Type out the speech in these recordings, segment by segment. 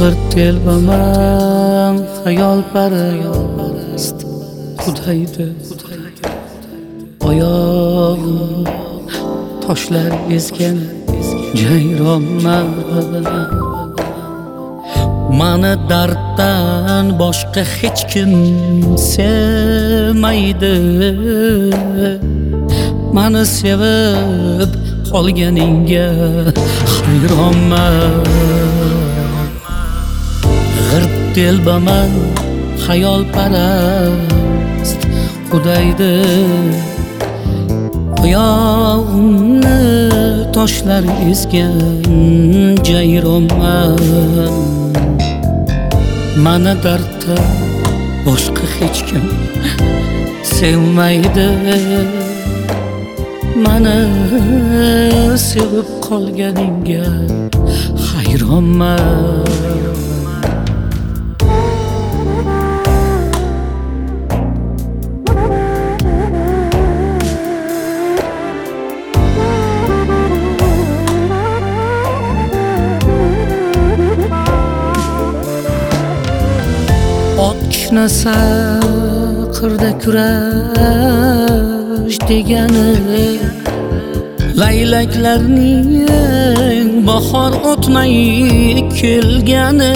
Telbaman xayolparast Xudaydi oyog'im toshlar ezgan jayronman. Mani darddan boshqa hech kim sevmaydi. Mani sevib qolganingga hayronman. Telbaman xayolparast Xudaydi oyog'imni toshlar ezgan jayronman. Mani darddan boshqa hech kim sevmaydi. Mani sevib qolganingga hayronman. Kishnasa qirda kurash degani, laylaklarning bahor o'tmay kelgani.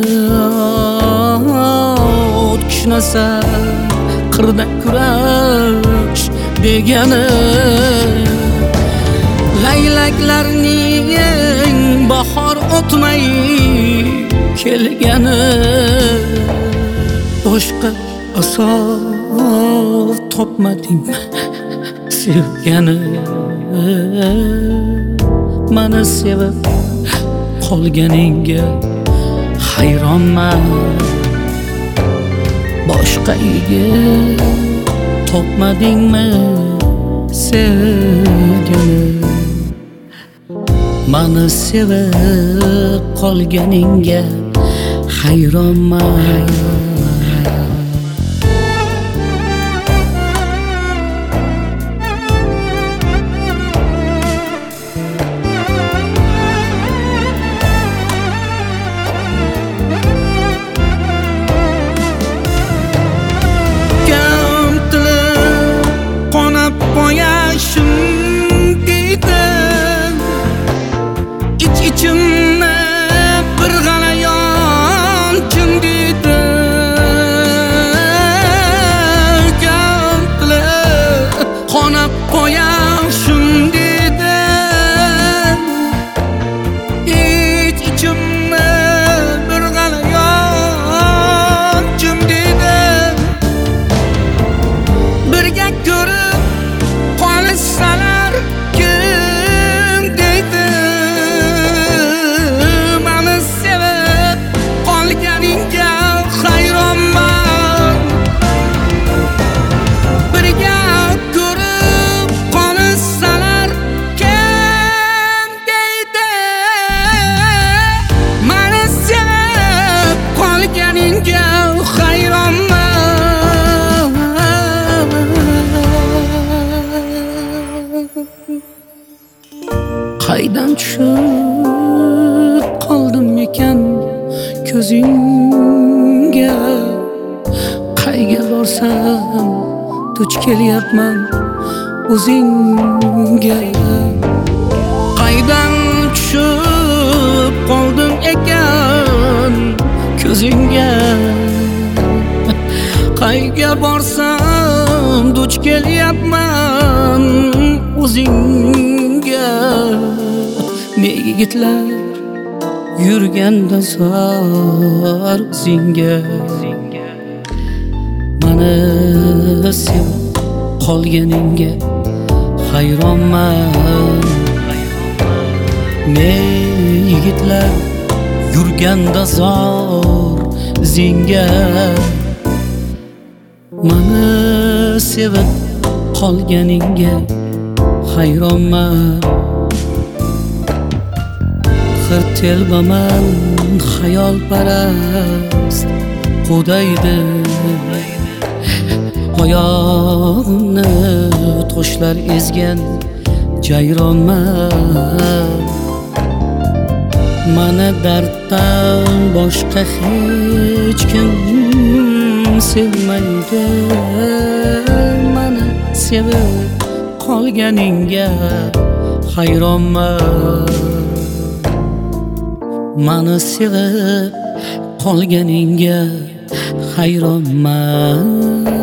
Kishnasa qirda kurash degani, laylaklarning bahor o'tmay kelgani. Boshqa asof topmadingmi sevgani? Mani sevib qolganingga hayronman. Boshqa yigit topmadingmi sevgani? Mani sevib qolganingga hayronman. İçimde bir galayon cindiydi. Gönlü konap koyashim dedi. İçimde bir galayon cindiydi. Birga ko'rib qolsalar kim deydi? Qaydan tushib qoldim ekan ko'zingga? Qayga borsam duch kelyapman o'zingga. Qaydan tushib qoldim ekan ko'zingga? Qayga borsam duch kelyapman o'zingga. Ne yigitlar yurganda zor o'zingga. Mani sevib qolganingga hayronman. Ne yigitlar yurganda zor o'zingga. Mani sevib qolganingga hayronman. Telbaman xayolparast Xudaydi oyog'imni toshlar ezgan jayronman. Mana darddan boshqa hech kim sevmaydi. Mana sevib qolganingga hayronman. Mani sevib qolganingga hayronman.